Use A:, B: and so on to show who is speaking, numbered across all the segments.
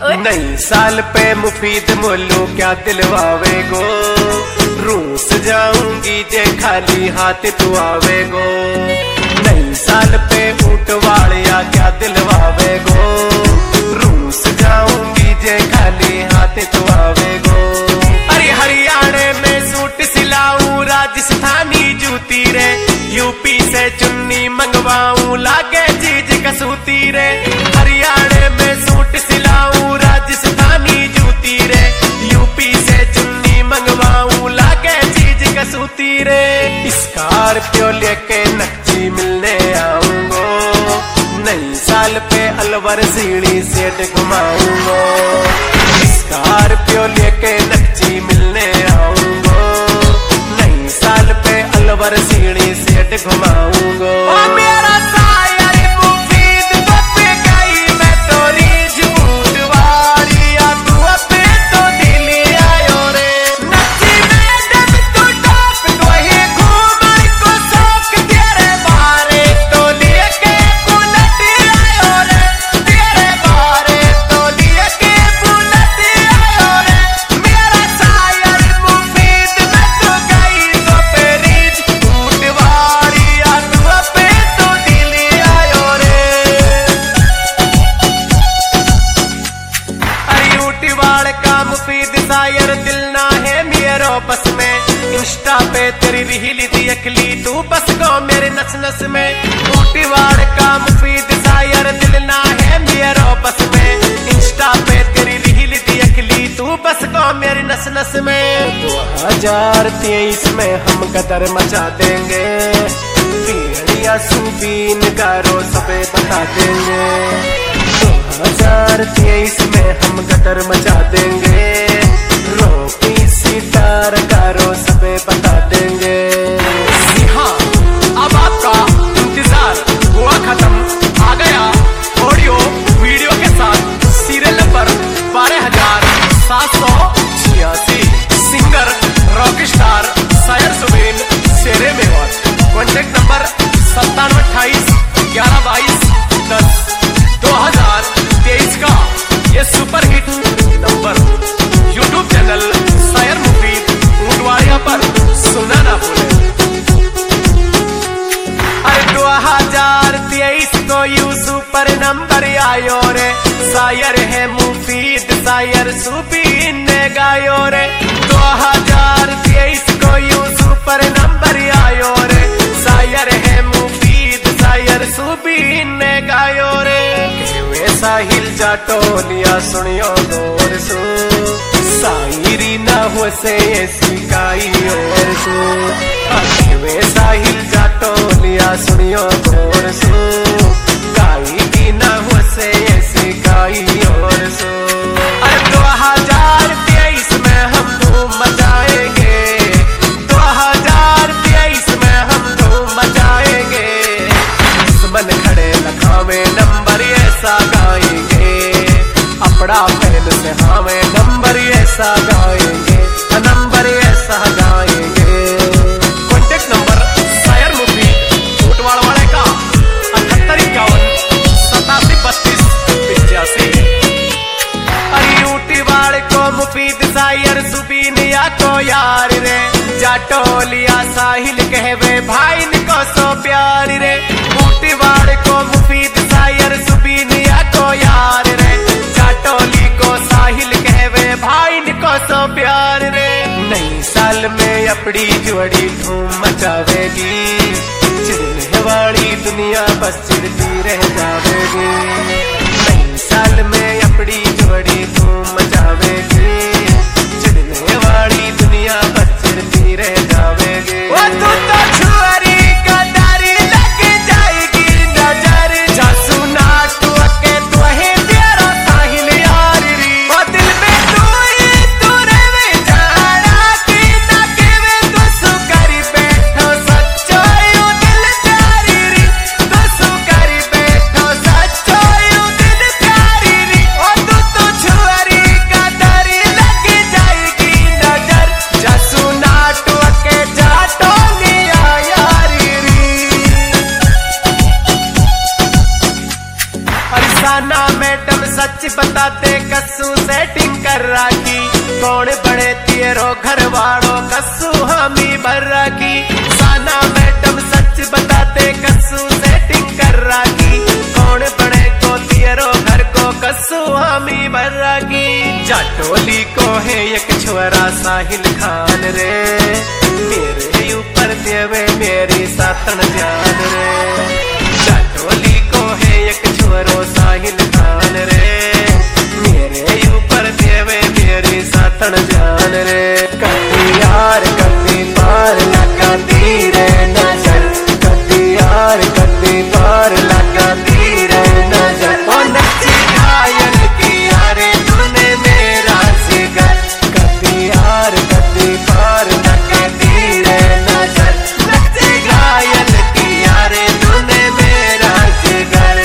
A: नई साल पे मुफीद मोलू क्या दिलवावे गो, रूस जाऊंगी जे खाली हाथ तू आवे गो। नई साल पे ऊंट वालिया क्या दिलवावे गो, रूस जाऊंगी जे खाली हाथ तू आवे गो। अरे हरियाणा में सूट सिलाऊं राजस्थानी जूती रे, यूपी से चुन्नी मंगवाऊं लागे चीज कसूती रे। हरियाणा में सूट सिलाऊं राजस्थानी जूती रे, यूपी से चुन्नी मंगवाऊं लागे चीज कसूती रे। स्कॉर्पियो लेके नक्ची मिलने आऊंगो, नई साल पे अलवर सीढ़ी सेट घुमाऊंगो। स्कॉर्पियो लेके नक्ची मिलने आऊंगो, नई साल पे अलवर सीढ़ी सेट घुमाऊंगो। मेरा सायर मुफीद तो पे गई मैं तो रीझ बूट वारिया, तू पे तो दिली आयो रे। नक्ची मैडम तू टॉप तो ही घूमर को शौक तेरे बारे, तो लेके बुलेट आयो रे। तेरे बारे तो लेके बुलेट आयो रे। मेरा सायर मुफीद मैं तो गई तो पे रीझ बूट वारिया, तू पे तो दिली आयो रे। अरे ऊटी वाड़ का मुफीद सायर दिल ना है मेरो बस में, इंस्टा पे तेरी रील दिखली तू बस गो मेरे नस नस में। ऊटी वाड़ का मुफीद सायर दिल ना है मेरो बस में, इंस्टा पे तेरी रील दिखली तू बस गो मेरे नस नस में। 2023 में हम कदर मचा देंगे, पीढ़िया सुबीन गारो सबे बता देंगे। 2023 में हम गदर मचा देंगे, रोकी सितार गारो सबे बता देंगे। जी हाँ, अब आपका इंतजार हुआ खत्म, आ गया ऑडियो वीडियो के साथ serial number 12,786। Singer rock star Sayar Subeen Shere Mewat. Contact number 9728 1122 10 2023 का ये super hit number. YouTube channel Sayar Mufeed Untwadiya पर सुनना ना भूले। अरे 2023 को यू सुपर नंबर आयो रे, सायर है मुफीद सायर सुबीन ने गायो रे। 2023 को यू सुपर नंबर आयो रे, सायर है मुफीद सायर सुबीन ने गायो रे। साहिल जाटोलिया सुनियो गौर सो, सायरी ना हो से सिकाई और सो। वे साहिल जाटोलिया सुनियो गौर सो, गाई की ना हो से सिकाई और सो। अरे 2023 में हम धूम मचाएंगे, 2023 में हम धूम मचाएंगे। दुश्मन खड़े लखावे नंबर ऐसा गाएंगे, अपना पहल से हमें नंबर ऐसा गाएंगे, नंबर ऐसा गाएंगे। कॉन्टेक्ट नंबर सायर मुफीद ऊंटवाड़ वाले का 7851 8732 85। अरे ऊटी वाड़ को मुफीद सायर सुबीन या को यार रे, जाटोलिया साहिल कहवे भाई को सो प्यार रे। ऊटी वाड़ को मुफीद सायर सुबीन या को यार रे, जाटोली को साहिल कहवे भाई को सो प्यार रे। नई साल में अपनी जोड़ी धूम मचावेगी, चिड़ने वाली दुनिया बस चिड़ती रह जावेगी। नई साल में अपनी जोड़ी धूम मचावेगी, चिड़ने वाली दुनिया बस चिड़ती रह जावेगी। वो तू तो छुरी का दारी लग जाएगी नजर, जासू ना तू के तू है तेरा साहिल यार री। वो दिल में तू ही तू रहे जाना की ना के वे तू सुकरी बैठो सच्चो यू दिल तारी री, तू सुकरी बैठो सच्चो कस्सू सेटिंग कर राखी, कौन बड़े तेरो घर वालों कस्सू हामी भर राखी। साना मैडम सच बताते कस्सू सेटिंग कर राखी, कौन बड़े को तेरो घर को कस्सू हामी भर राखी। जाटोली को है एक छोरा साहिल खान रे, मेरे ऊपर देवे मेरी सातन ध्यान रे। जाटोली को है एक छोरो साहिल खान रे, मेरे ऊपर देवे मेरी सातन ध्यान रे। कभी यार कभी पार लगाती रे नजर, कभी यार कभी पार लगाती रे नजर। ओ नक्ची घायल किया रे तूने मेरा जिगर, कभी यार कभी पार लगाती रे नजर। नक्ची घायल किया रे तूने मेरा जिगर।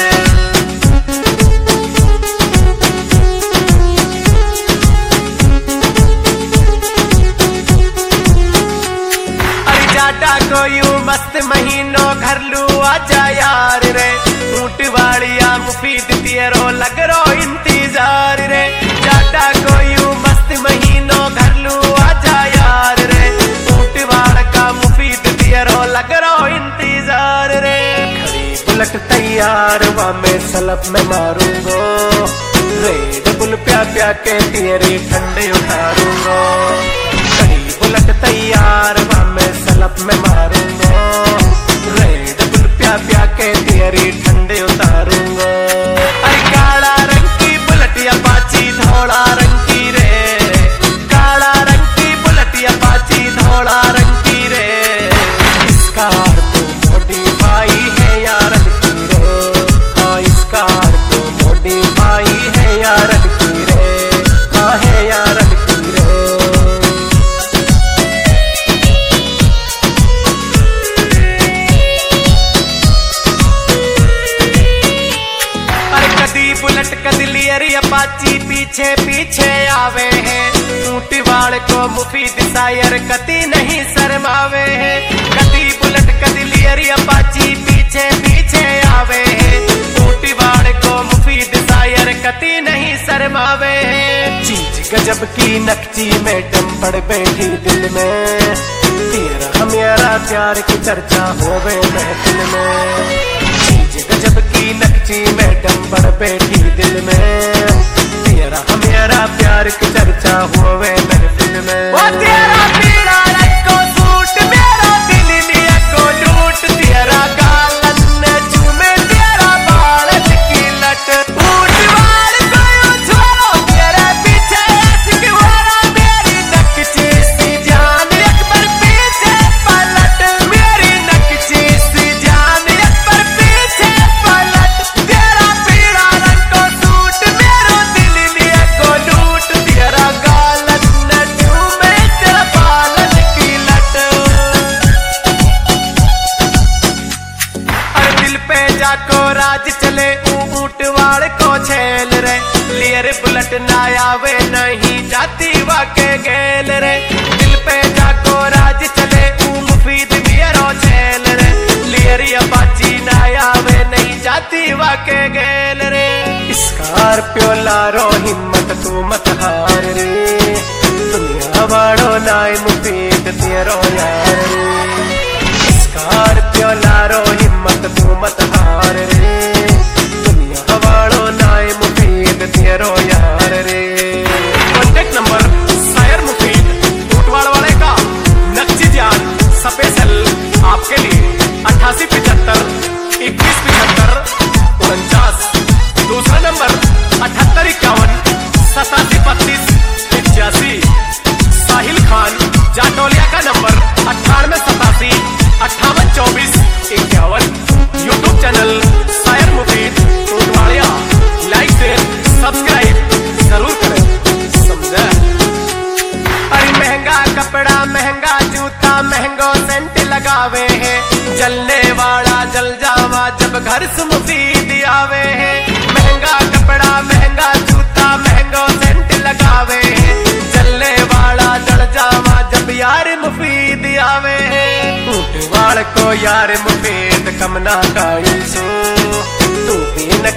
A: अरे जाटा को यूं मस्त महीनों घर लू आजा यार रे, ऊंट वालिया मुफीद तेरो लग रो इंतजार रे। जाटा को यूं मस्त महीनों घर लू आजा यार रे, ऊंट वाल का मुफीद तेरो लग रो इंतजार रे। खड़ी बुलेट तैयार वा मैं सलप में मारूंगो, रेड बुल प्या प्या के तेरी ठंडे उतारूंगो। खड़ी बुलेट तैयार वा मैं सलप में मारूंगो, रेड बुल प्या प्या के तेरी ठंडे उतारूंगो। अरे काला रंग की बुलेट अपाची धोला रंग की रे, काला रंग की बुलेट अपाची धोला रंग की रे। इसका तो मॉडिफाई है यार की रे, हाँ इसका तो मॉडिफाई है यार की रे, हाँ है यार की रे। बुलेट कदलियरी अपाची पीछे पीछे आवे हैं, ऊंट वाल को मुफीद शायर कति नहीं शर्मावे हैं। कदी बुलेट कदलियरी अपाची पीछे पीछे आवे हैं, ऊंट वाल को मुफीद शायर कति नहीं शर्मावे हैं। चीज गजब की नक्ची मैडम पड़ बैठी दिल में, तेरा मेरा प्यार की चर्चा होवे महफिल में। चीज गजब की नक्ची मैडम पड़ बैठी दिल में, तेरा मेरा प्यार की चर्चा होवे महफिल में। वो तेरा पीला रंग को सूट मेरा दिल लिया को लूट, तेरा गालन चूमे तेरा बाल की लट। ऊंट वाल को यूं छोड़ो तेरे पीछे ऐसी वाला, मेरी नक्ची सी जान एक बार पीछे पलट, मेरी नक्ची सी जान एक बार पीछे पलट। तेरा पीला रंग को सूट मेरा दिल लिया को लूट, तेरा गालन चूमे तेरा बालन की लट। अरे दिल पे जाको राज चले ऊंट वाल को छेल रे, लियर बुलेट ना आवे नहीं जाती वाके गेल रे। दिल पे जाको राज चले मुफीद मेरो छेल रे, लियर अपाची ना आवे नहीं जाती वाके गेल रे। स्कॉर्पियो लारो हिम्मत तू मत हार रे, दुनिया वालो नाय मुफीद तेरो यार रे। स्कॉर्पियो लारो हिम्मत तू मत हार रे, दुनिया वालो नाय मुफीद तेरो यार रे। कॉन्टेक्ट नंबर शायर मुफीद ऊंटवाड़ वाले का नक्ची जान स्पेशल आपके लिए 8875 2175 49। दूसरा नंबर 7851 8732 81। साहिल खान जाटोलिया का नंबर 9887 5824 51। यूट्यूब चैनल शायर मुफीद ऊंटवाड़िया, लाइक शेयर सब्सक्राइब जरूर करें, समझे। अरे महंगा कपड़ा महंगा जूता महंगो सेंट लगावे हैं, जलने वाला जल जावा जब घर से मुफीद आवे हैं। महंगा कपड़ा महंगा जूता महंगो सेंट लगावे हैं, जलने वाला जल जावा जब यार मुफीद आवे हैं। ऊंट वाल को यार मुफीद कम ना काई सो, तू भी नक्ची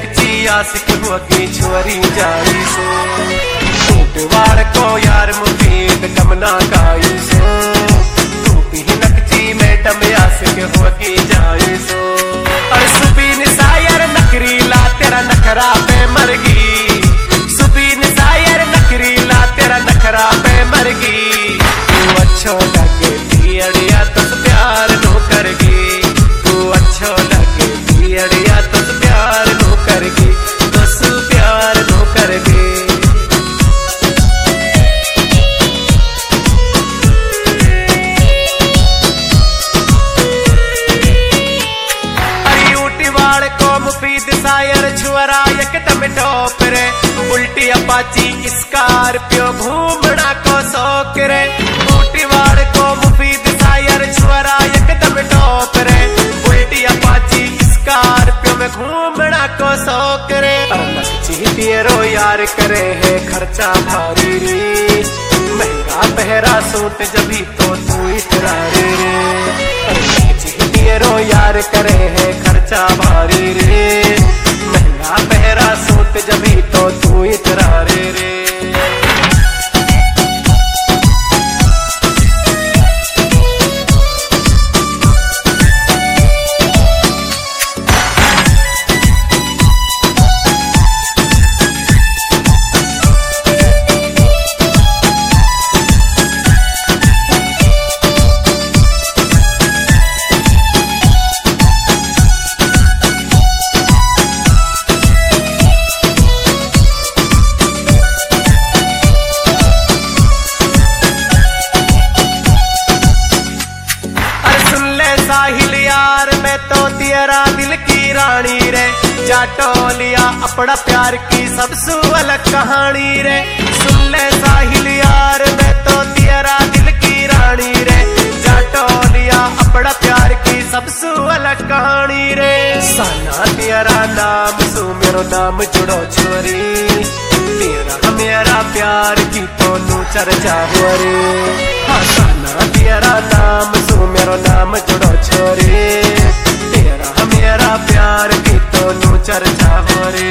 A: आशिक हुआ छुअरी जाई सो टूटवाड़ को यार मुफीद कमना गाई सो टूटी नकची मैडम आशिक हुआ जाई सो और सुबीन सायर नखरीला तेरा नखरा पे मरगी सुबीन सायर नखरीला तेरा नखरा पे मरगी तू अच्छो लगे अड़िया तुस प्यार नो करगी तू अच्छो लगे अड़िया तुस प्यार नो करगी तुस प्यार नो करगी अयूटीवाड़ को मुफीद सायर छुअरा एकदम टॉप रे उल्टी अपाची स्कॉर्पियो घूमना को शौक रे ऊटीवाड़ को मुफीद सायर छुअरा एकदम टॉप रे उल्टी अपाची स्कॉर्पियो में घूमना को शौक रे चीटियरो यार करे है खर्चा भारी रे महंगा पहरा सूट जभी तो तू इतरारे रे चीटियरो यार करे है खर्चा भारी रे महंगा पहरा सूट जभी तो तू इतरारे रे साहिल यार मैं तो तेरा दिल की रानी रे जाटो लिया अपना प्यार की सबसे अलग कहानी रे सुन ले साहिल यार मैं तो तेरा दिल की रानी रे जाटो लिया अपना प्यार की सबसे अलग कहानी रे साना तेरा नाम सु मेरो नाम जुड़ो छोरी तेरा मेरा प्यार की तो नू चर्चा हो रे हाँ साना तेरा नाम सु मेरो नाम जुड़ो छोरी तेरा मेरा प्यार की तो नू चर्चा हो रे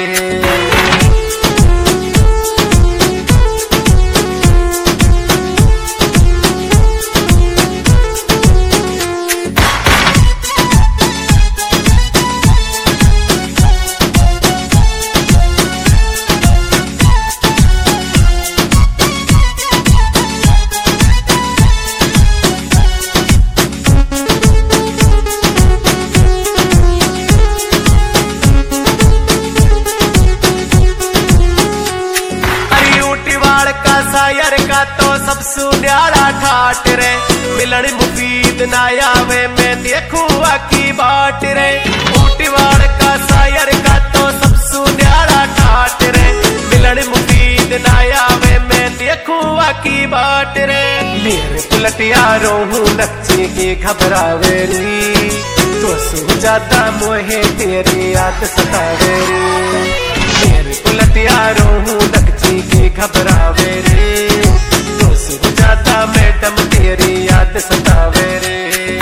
A: सायर का तो सब सुन्यारा ठाट रे मिलन मुफीद नायावे मैं देखूआ की बाट रे ऊटीवाड़ का सायर का तो सब सुन्यारा ठाट रे मिलन मुफीद नायावे मैं देखूआ की बाट रे मेरे पुलटिया रोहू नक्ची की घबरावे री तो सू जाता मोहे तेरी याद सतावे रे मेरे पुलटिया रोहू नक्ची की घबरावे रे तो सुन जाता मैडम तेरी याद सतावे रे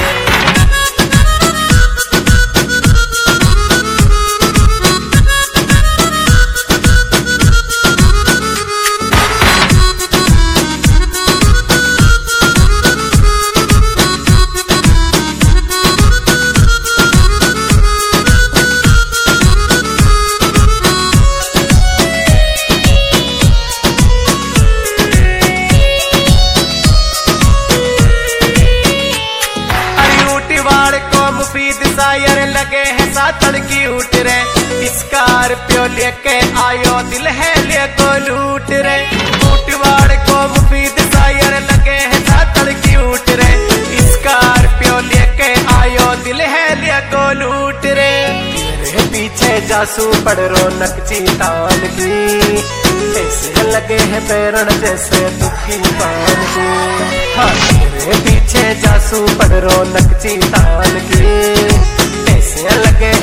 A: सायर लगे है सातड़ की उठ रे स्कॉर्पियो लेके आयो दिल है ले को लूट रे ऊटीवाड़ को मुफीद सायर लगे है सातड़ की उठ रे स्कॉर्पियो लेके आयो दिल है ले को लूट रे तेरे पीछे जासू पड़ रो नकची तान की ऐसे लगे है पैरण जैसे दुखी पान की हाँ तेरे पीछे जासू पड़ रो नकची तान की ऐसे लगे